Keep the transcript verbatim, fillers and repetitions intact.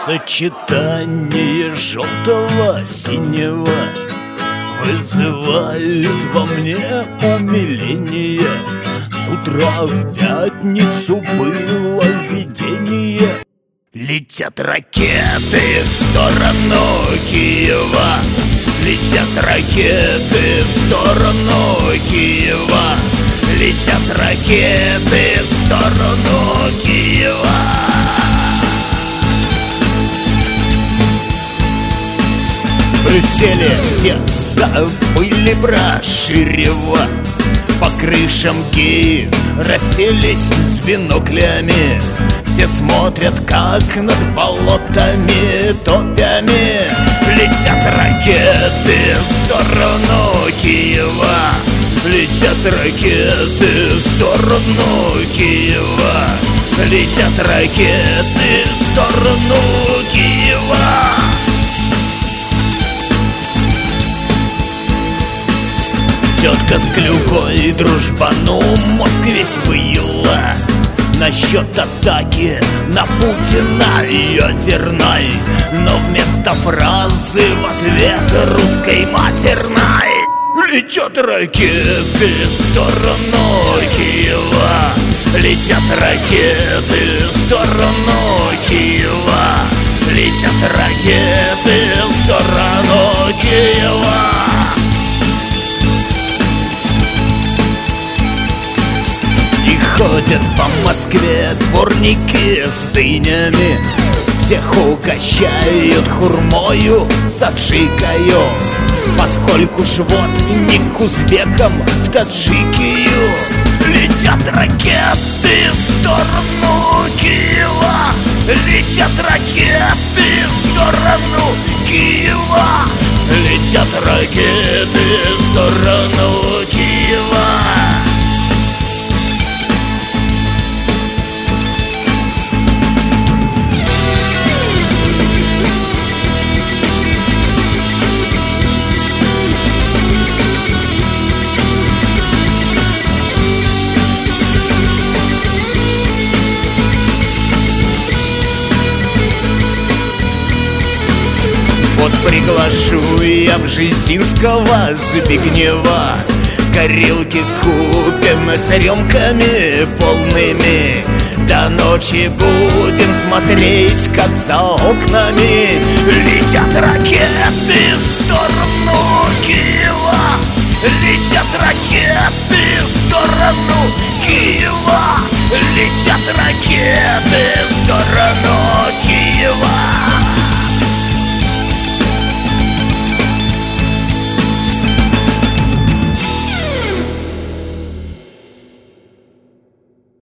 Сочетание желтого, синего вызывает во мне умиление. С утра в пятницу было видение. Летят ракеты в сторону Киева. Летят ракеты в сторону Киева. Летят ракеты в сторону Киева. В Брюсселе все забыли про Ширева. По крышам геи расселись с биноклями. Все смотрят, как над болотами топями. Летят ракеты в сторону Киева. Летят ракеты в сторону Киева. Летят ракеты в сторону Киева. Тетка с клюкой дружбану мозг весь выела насчет атаки на Путина ядерной. Но вместо фразы в ответ русской матерной летят ракеты в сторону Киева. Летят ракеты в сторону Киева. Летят ракеты в сторону Киева. Ходят по Москве дворники с дынями. Всех угощают хурмою с аджикою. Поскольку ж вот не к узбекам в Таджикию. Летят ракеты в сторону Киева. Летят ракеты в сторону Киева. Летят ракеты в сторону Киева. Вот приглашу я Бжезинского, Збигнева. Горилки купим с рюмками полными. До ночи будем смотреть, как за окнами летят ракеты в сторону Киева. Летят ракеты в сторону Киева. Летят ракеты в сторону